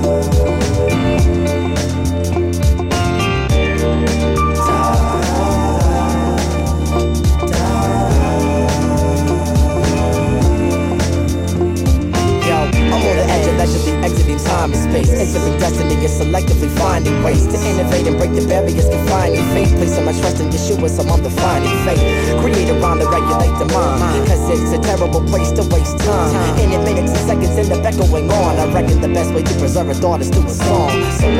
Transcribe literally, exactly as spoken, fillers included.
Time and space, entering destiny is selectively finding ways to innovate and break the barriers confining faith. Placing my trust in Yeshua, so I'm defining faith. Create around to regulate the mind, cause it's a terrible place to waste time. In the minutes and seconds and the echoing on, I reckon the best way to preserve a thought is through a song. So